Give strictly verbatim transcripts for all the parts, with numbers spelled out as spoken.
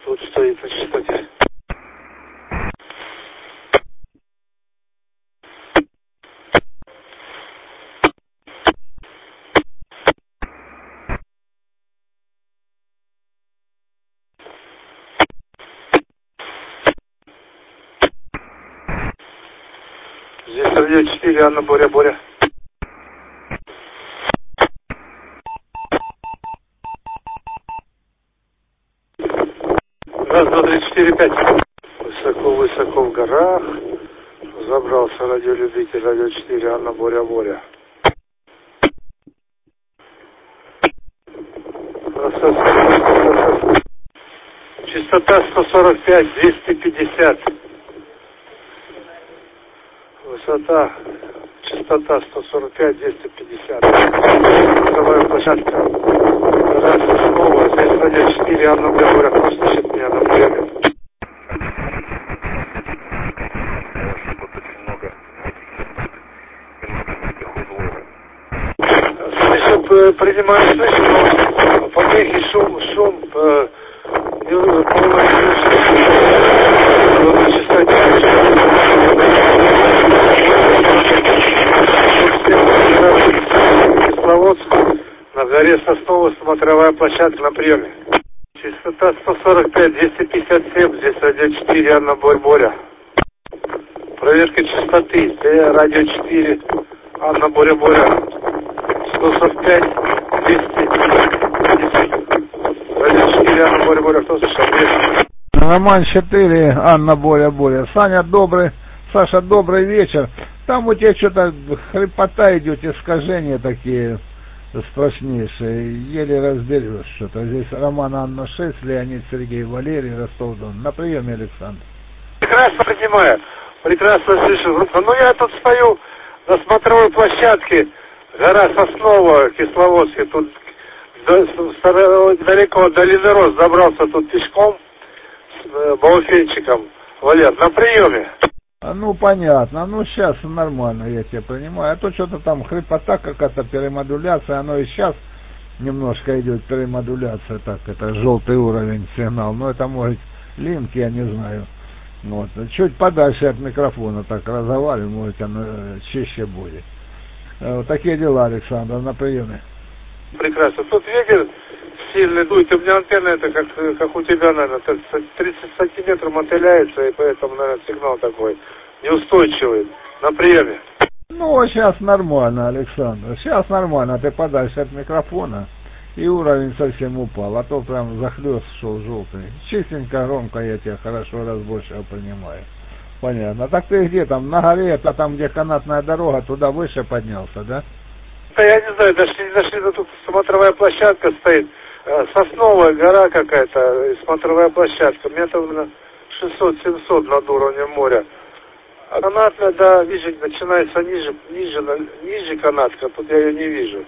Тут стоит на частоте. Здесь радио четыре, Анна, Боря, Боря. Раз, два, три, четыре, пять. Высоко-высоко в горах. Забрался радиолюбитель, радио четыре, Анна, Боря, Боря. Частота сто сорок пять, двести пятьдесят. Высота, частота сто сорок пять, двести пятьдесят. Вторая площадка. Раз, снова. Здесь радио четыре, Анна, Боря, Боря. Кто слышит меня на приеме? Слышит, принимаю, слышит, но помехи, шум, шум, э, полная на частоте. Кисловодск, на горе Соснова, смотровая площадка на приеме. Частота сто сорок пять, двести пятьдесят семь, здесь радио четыре, Анна, Боря, Боря. Проверка частоты, здесь радио четыре, Анна, Боря, Боря. сто сорок пять, двести пятьдесят. Радио четыре, Анна, Боря, Боря, кто слышал? Роман четыре, Анна, Боря, Боря. Саня, добрый, Саша, добрый вечер. Там у тебя что-то хрипота идет, искажения такие страшнейшие. Еле разберешь что-то. Здесь Роман, Анна шесть, Леонид, Сергей, Валерий, Ростов-Дон. На приеме, Александр. Прекрасно принимаю. Прекрасно слышу. Ну, я тут стою на смотровой площадке. Гора Соснова, Кисловодске. Тут далеко от долины Роз забрался тут пешком с балфенчиком. Валер, на приеме. Ну, понятно. Ну, сейчас нормально, я тебя понимаю. А то что-то там хрипота какая-то, перемодуляция. Оно и сейчас немножко идет перемодуляция. Так, это желтый уровень сигнал. Но это может линк, я не знаю. Вот. Чуть подальше от микрофона так разговариваю, может оно чище будет. Вот такие дела, Александр, на приеме. Прекрасно. Тут ветер сильный дует. У меня антенна это как, как у тебя, наверное, тридцать сантиметров мотыляется, и поэтому, наверное, сигнал такой неустойчивый. На приеме. Ну, сейчас нормально, Александр. Сейчас нормально. Ты подальше от микрофона, и уровень совсем упал. А то прям захлёст шел желтый. Чистенько, громко я тебя хорошо разборчиво понимаю. Понятно. Так ты где там? На горе, это там, где канатная дорога, туда выше поднялся, да? Да я не знаю, дошли, дошли, но тут смотровая площадка стоит. Сосновая гора какая-то, смотровая площадка. Метров на шестьсот-семьсот над уровнем моря. А канатная, да, вижу, начинается ниже, ниже, ниже канатка, тут я ее не вижу.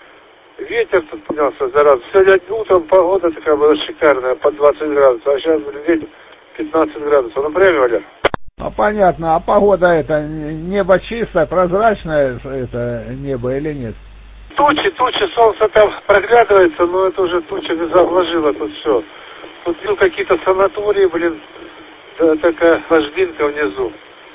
Ветер тут поднялся, зараза. Сегодня утром погода такая была шикарная, по двадцать градусов, а сейчас ветер пятнадцать градусов. Ну, время, Валер? А понятно, а погода это, небо чистое, прозрачное это небо или нет? Тучи, тучи, солнце там проглядывается, но это уже туча заложила тут все. Тут ну, какие-то санатории, блин, да, такая ложбинка внизу.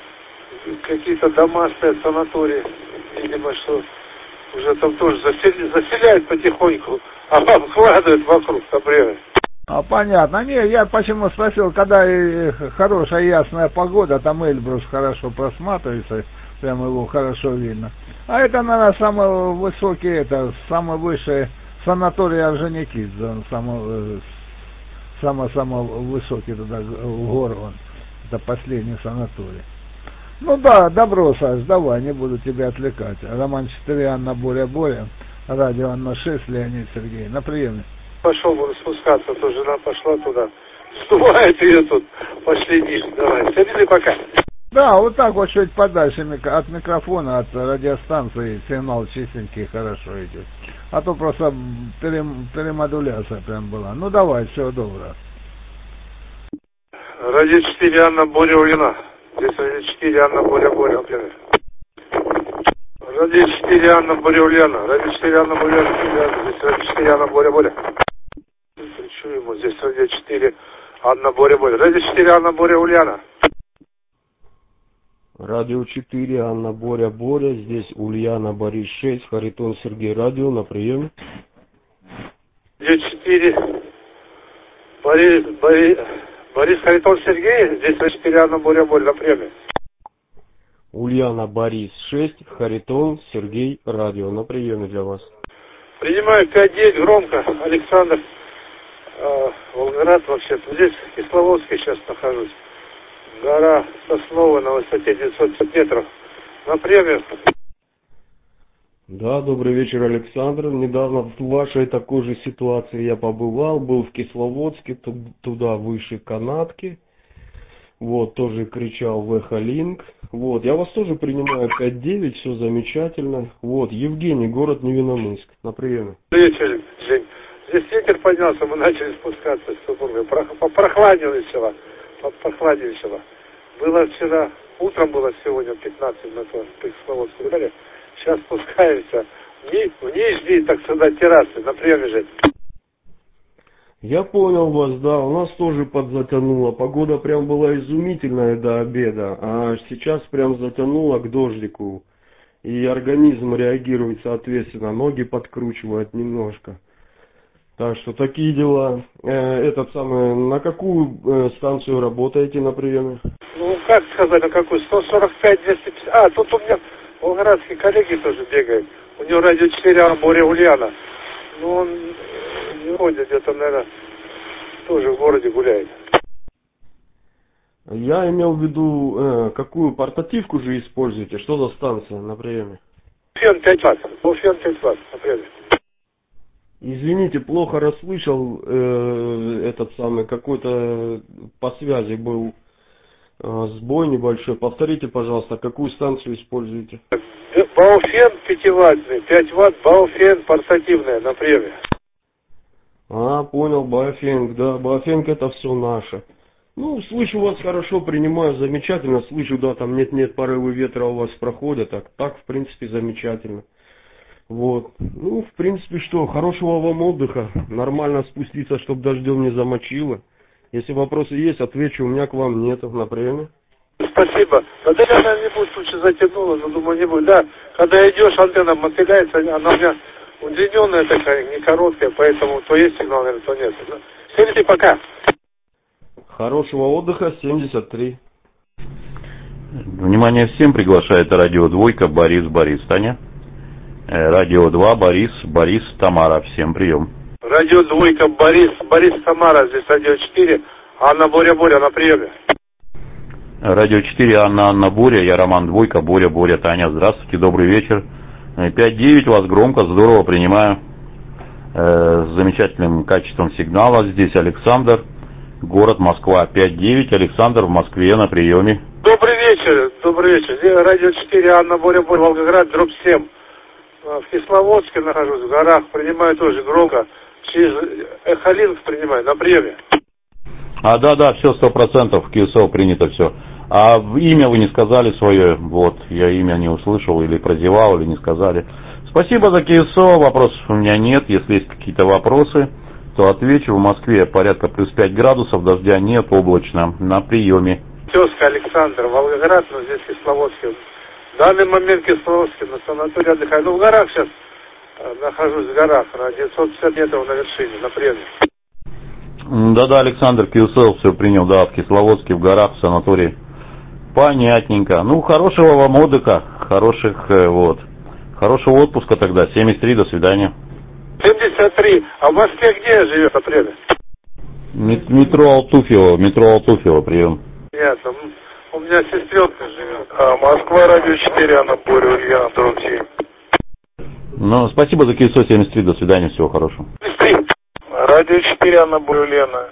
Какие-то дома стоят, санатории. Видимо, что уже там тоже засели, заселяют потихоньку, а обкладывают вокруг на время. А понятно. Не, я почему спросил, когда и хорошая ясная погода, там Эльбрус хорошо просматривается, прямо его хорошо видно. А это, наверное, самый высокий, это самый высший санаторий Орджоникидзе, самый, самый, самый высокий туда в гору, он, это последний санаторий. Ну да, добро, Саш, давай, не буду тебя отвлекать. Роман четыре, Анна, Боря, Боря, радио Анна шесть, Леонид, Сергей, на приеме. Пошел, буду спускаться, то жена пошла туда. Сдувает ее тут. Пошли ниже, давай. Все, видели, пока. Да, вот так вот чуть подальше от микрофона, от радиостанции сигнал чистенький, хорошо идет. А то просто перем, перемодуляция прям была. Ну давай, всего доброго. Радио четыре, Анна, Боря, Ульяна. Здесь радио четыре, Анна, Боря, Боря, Ульяна. Радио четыре, Анна, Боря, Ульяна. Радио четыре, Анна, Боря, Ульяна. Здесь радио четыре, Анна, Боря, Боря. Кричу ему, здесь радио четыре, Анна Боря Боря. Радио четыре, Анна Боря Ульяна. Радио четыре, Анна Боря Боря. Здесь Ульяна Борис шесть, Харитон Сергей, радио на приеме. Радио четыре, Борис, Борис, Борис Харитон Сергей. Здесь Радио четыре, Анна Боря Боря на приеме. Ульяна Борис шесть, Харитон Сергей, радио на приеме для вас. Принимаю пять девять, громко. Александр, э, Волгоград вообще-то. Здесь в Кисловодске сейчас нахожусь. Гора Сосновая на высоте девятьсот пятьдесят метров. На приеме. Да, добрый вечер, Александр. Недавно в вашей такой же ситуации я побывал. Был в Кисловодске, туда выше канатки. Вот, тоже кричал в Эхолинк. Вот, я вас тоже принимаю пять девять, все замечательно. Вот, Евгений, город Невинномысск, на приеме. Вечер, Жень. Здесь ветер поднялся, мы начали спускаться с супругой. Прохладнее Прохладнее. Было вчера, утром было сегодня пятнадцать на то, по Кисловодску гуляли. Сейчас спускаемся в нижние, так сказать, террасы, на приеме, Жень. Я понял вас, да, у нас тоже подзатянуло. Погода прям была изумительная до обеда, а сейчас прям затянуло к дождику. И организм реагирует соответственно, ноги подкручивает немножко. Так что такие дела. Э, этот самый, на какую э, станцию работаете на приеме? Ну, как сказать, на какую? сто сорок пять двести пятьдесят. А, тут у меня волгоградские коллеги тоже бегают. У него радио четыре, Анна Боря Ульяна. Ну, он не ходит где-то, наверное, тоже в городе гуляет. Я имел в виду, э, какую портативку же используете? Что за станция на приеме? Фен пять ватт. Ну, фен пять ватт на приеме. Извините, плохо расслышал, э, этот самый, какой-то по связи был э, сбой небольшой. Повторите, пожалуйста, какую станцию используете? Бауфен пятиваттный, пять ватт, Бауфен портативная на приеме. А, понял, Баофенг, да, Баофенг это все наше. Ну, слышу вас хорошо, принимаю, замечательно, слышу, да, там нет-нет, порывы ветра у вас проходят, так, так, в принципе, замечательно. Вот, ну, в принципе, что, хорошего вам отдыха, нормально спуститься, чтобы дождем не замочило. Если вопросы есть, отвечу, у меня к вам нету, на приеме. Спасибо. Да, да, она не будет, лучше затянула, но думаю, не будет. Да, когда идешь, антенна мотыляется, она у меня удлиненная такая, не короткая, поэтому то есть сигнал, наверное, то нет. семьдесят три, пока. Хорошего отдыха, семьдесят три. Внимание всем, приглашает радио Двойка, Борис, Борис, Таня. Радио два, Борис, Борис, Тамара, всем прием. Радио Двойка, Борис, Борис, Тамара, здесь радио четыре, Анна Боря Боря на приеме. Радио четыре, Анна, Анна Боря, я Роман Двойка, Боря, Боря, Таня, здравствуйте, добрый вечер. пять девять, вас громко, здорово принимаю, э, с замечательным качеством сигнала. Здесь Александр, город Москва, пять девять, Александр в Москве на приеме. Добрый вечер, добрый вечер. Здесь радио четыре, Анна Боря Боря, Волгоград, дробь семь. В Кисловодске нахожусь, в горах, принимаю тоже громко. Через Эхолинк принимаю, на приеме. А, да, да, все сто процентов, в КСО принято все. А имя вы не сказали свое, вот, я имя не услышал, или прозевал, или не сказали. Спасибо за КСО, вопросов у меня нет, если есть какие-то вопросы, то отвечу. В Москве порядка плюс пять градусов, дождя нет, облачно, на приеме. Тезка Александр, Волгоград, но здесь Кисловодске. В данный момент Кисловодске, на санатории отдыхаю. Ну, в горах сейчас, нахожусь в горах, на девятьсот пятьдесят метров на вершине, на приеме. Да-да, Александр, КСО все принял, да, в Кисловодске, в горах, в санатории. Понятненько. Ну, хорошего вам отдыха, хороших, вот, хорошего отпуска тогда. семьдесят три, до свидания. семьдесят три. А в Москве где живет апреля? Метро Алтуфьево, метро Алтуфьево, прием. Ясно. У меня сестренка живет. А, Москва, радио четыре, Анна Боря, Ульяна, дробь семь. Ну, спасибо за КСО, семьдесят три, до свидания, всего хорошего. семьдесят три. Радио четыре, Анна Боря, Ульяна.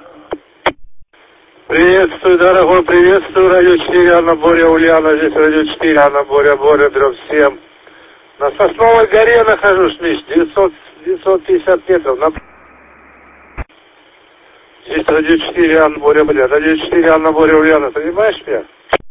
Приветствую, дорогой, приветствую, радио четыре, Анна Боря, Ульяна, здесь радио четыре, Анна Боря, Боря, дробь семь. На Сосновой горе нахожусь, Миш, девятьсот, девятьсот пятьдесят метров. На... Здесь радио четыре, Анна Боря, Боря, радио четыре, Анна Боря, Ульяна, понимаешь меня?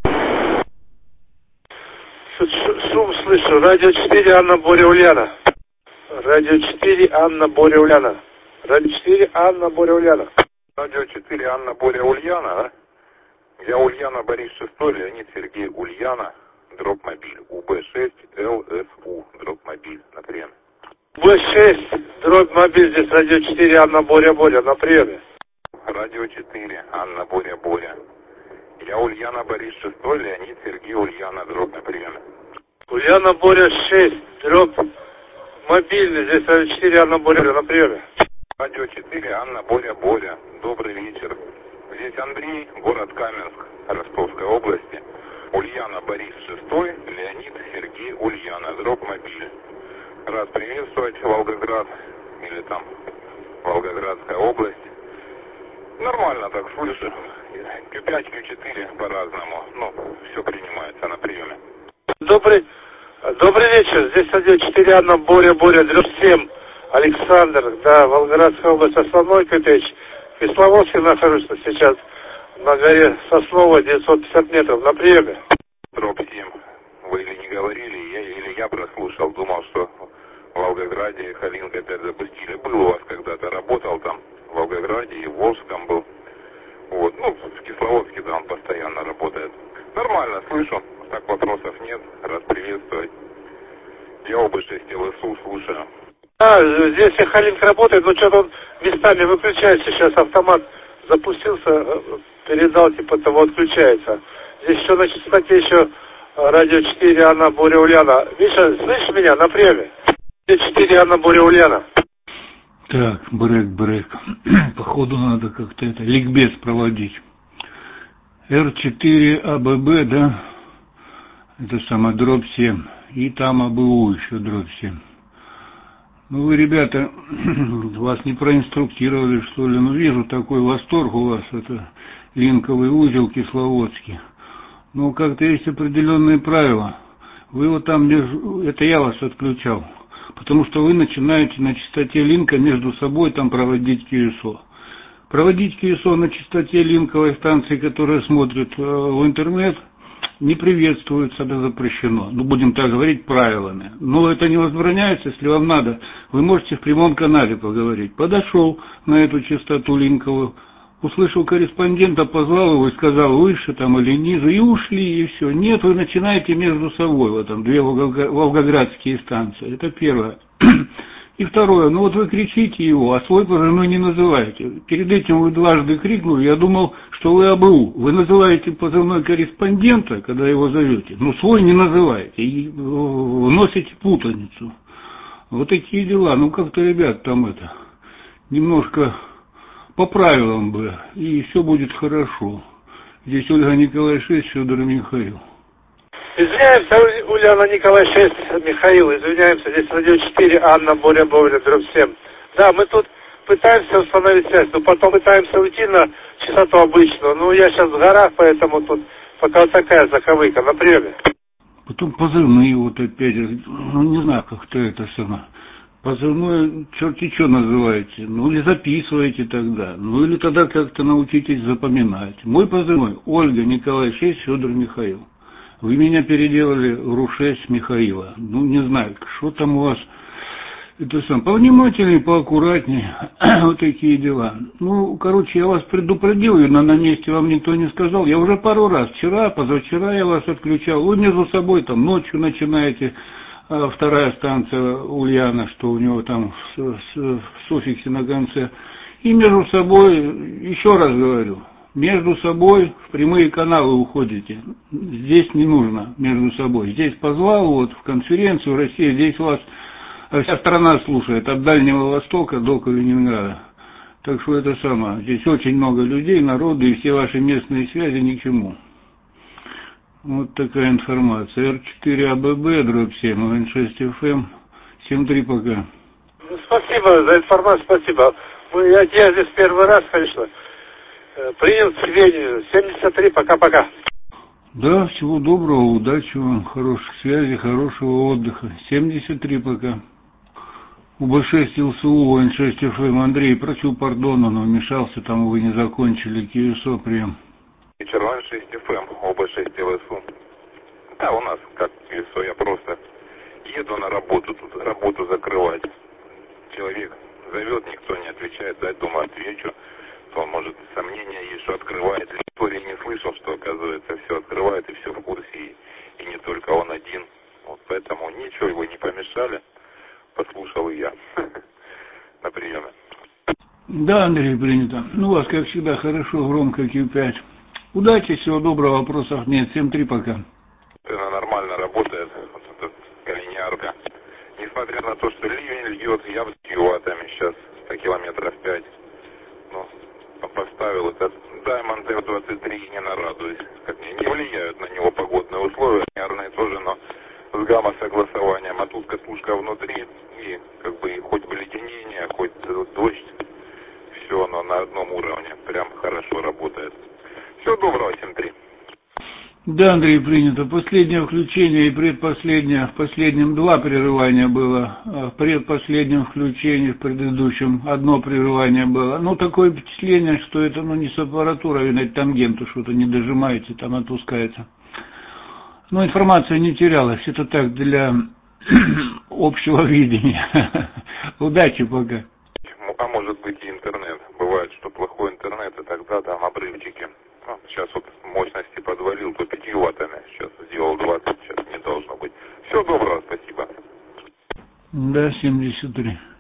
Шум слышу, радио четыре, Анна Боря, Ульяна. Радио четыре, Анна Боря, Ульяна. Радио четыре, Анна Боря, Ульяна. Радио четыре, Анна, Боря, Ульяна, да? Я Ульяна, Борис шестой, Леонид, Сергей, Ульяна, дробь мобиль, У Б шесть, Л С У, дробь мобиль, на приеме. У Б шесть, дробь мобиль, здесь радио четыре, Анна, Боря, Боря, на приеме. Радио четыре, Анна, Боря, Боря. Я Ульяна, Борис шестой, Леонид, Сергей, Ульяна, дробь на приеме. Ульяна, Боря шесть, дробь мобильный, здесь радио четыре, Анна, Боря, на приеме. Радио четыре, Анна, Боря, Боря. Добрый вечер. Здесь Андрей, город Каменск, Ростовской области. Ульяна, Борис шестой, Леонид, Сергей, Ульяна, дробь мобиль. Рад приветствовать Волгоград, или там Волгоградская область. Нормально так слышу. Q пять, Q четыре по-разному. Ну, все принимается на приеме. Добрый, добрый вечер. Здесь радио четыре, Анна, Боря, Боря, дробь семь. Александр, да, Волгоградская область, основной Q пять. В Кисловодске нахожусь сейчас на горе Сосновая, девятьсот пятьдесят метров, на приеме. Дробь семь. Вы или не говорили, я, или я прослушал, думал, что в Волгограде Халинг опять запустили. Был у вас когда-то, работал там в Волгограде и в Волжском был. Вот, ну, в Кисловодске, да, он постоянно работает. Нормально, слышу, так вопросов нет, рад приветствовать. Я У Б шесть Л С У слушаю. А, здесь и Халинг работает, но что-то он местами выключается, сейчас автомат запустился, передал, типа того, отключается. Здесь еще на частоте еще радио четыре, Анна, Боря, Ульяна. Миша, слышишь меня на приеме? радио четыре, Анна, Боря, Ульяна. Так, брейк, брейк. Походу надо как-то это, ликбез проводить. Р четыре А Б Б, да? Это самое, дробь семь. И там А Б У еще дробь семь. Ну вы, ребята, вас не проинструктировали, что ли? Ну вижу такой восторг у вас, это линковый узел Кисловодский. Ну как-то есть определенные правила. Вы вот там, это я вас отключал. Потому что вы начинаете на частоте линка между собой там проводить Q S O. Проводить Q S O на частоте линковой станции, которая смотрит э, в интернет, не приветствуется, это запрещено. Ну, будем так говорить, правилами. Но это не возбраняется, если вам надо. Вы можете в прямом канале поговорить. Подошел на эту частоту линковую, услышал корреспондента, позвал его и сказал, выше там или ниже, и ушли, и все. Нет, вы начинаете между собой, вот там две волгоградские станции. Это первое. И второе, ну вот вы кричите его, а свой позывной не называете. Перед этим вы дважды крикнули, я думал, что вы А Б У. Вы называете позывной корреспондента, когда его зовете, но свой не называете, и вносите путаницу. Вот такие дела. Ну как-то, ребят, там это, немножко по правилам бы, и все будет хорошо. Здесь Ольга Николай шесть, Федор Михаил. Извиняемся, Ульяна, Николай шесть, Михаил, извиняемся, здесь радио четыре, Анна, Боря, Боря, дробь семь. Да, мы тут пытаемся установить связь, но потом пытаемся уйти на частоту обычную. Ну, я сейчас в горах, поэтому тут пока вот такая заковыка на приеме. Потом позывные вот опять, ну, не знаю, как-то это самое. Позывной, черти что называете, ну или записывайте тогда, ну или тогда как-то научитесь запоминать. Мой позывной Ольга Николай шесть, Федор Михаил. Вы меня переделали в Ру шесть Михаила. Ну не знаю, что там у вас, это сам, повнимательнее, поаккуратнее, вот такие дела. Ну, короче, я вас предупредил, и на, на месте вам никто не сказал. Я уже пару раз, вчера, позавчера я вас отключал. Вы между собой там ночью начинаете. Вторая станция Ульяна, что у него там в, в, в суффиксе на конце. И между собой, еще раз говорю, между собой в прямые каналы уходите. Здесь не нужно между собой. Здесь позвал вот в конференцию в России, здесь вас вся страна слушает, от Дальнего Востока до Калининграда. Так что это самое. Здесь очень много людей, народу, и все ваши местные связи ни к чему. Вот такая информация. Р четыре А Б Б, дробь семь, Н шесть Ф М, семь три пока. Спасибо за информацию, спасибо. Мы, я, я здесь первый раз, конечно, принял к сведению. семьдесят три, пока-пока. Да, всего доброго, удачи вам, хороших связей, хорошего отдыха. семьдесят три пока. У Б шесть Л С У, Н шесть Ф М, Андрей, просил пардона, но вмешался, там вы не закончили Q S O прием. Вечер, Н шесть Ф М, У Б шесть Л С У. Да, у нас как Q S O, я просто еду на работу, тут работу закрывать. Человек зовет, никто не отвечает, да, думаю, отвечу. Он может Да, Андрей, принято. Ну, у вас, как всегда, хорошо, громко, кью пять. Удачи, всего доброго, вопросов нет. семь три пока. Она нормально работает, вот эта коллинярка. Несмотря на то, что ливень льет, я с киловаттами сейчас, сто километров пять. Ну, поставил этот Diamond эф двадцать три, не нарадуюсь. Как мне не влияют на него погодные условия, наверное, тоже, но с гамма-согласованием. А тут катушка внутри, и как бы хоть обледенение, хоть дождь, все оно на одном уровне, прям хорошо работает. Всего доброго, семь три. Да, Андрей, принято. Последнее включение и предпоследнее, в последнем два прерывания было, а в предпоследнем включении, в предыдущем одно прерывание было. Ну, такое впечатление, что это, ну, не с аппаратурой, видать, тангенту что-то не дожимаете, там отпускается. Но информация не терялась, это так, для общего видения. Удачи пока. А может быть и интернет. Бывает, что плохой интернет, и тогда там обрывчики. Ну, сейчас вот мощности подвалил, то пятью ваттами. Сейчас сделал двадцать, сейчас не должно быть. Всего доброго, спасибо. Да, семьдесят три.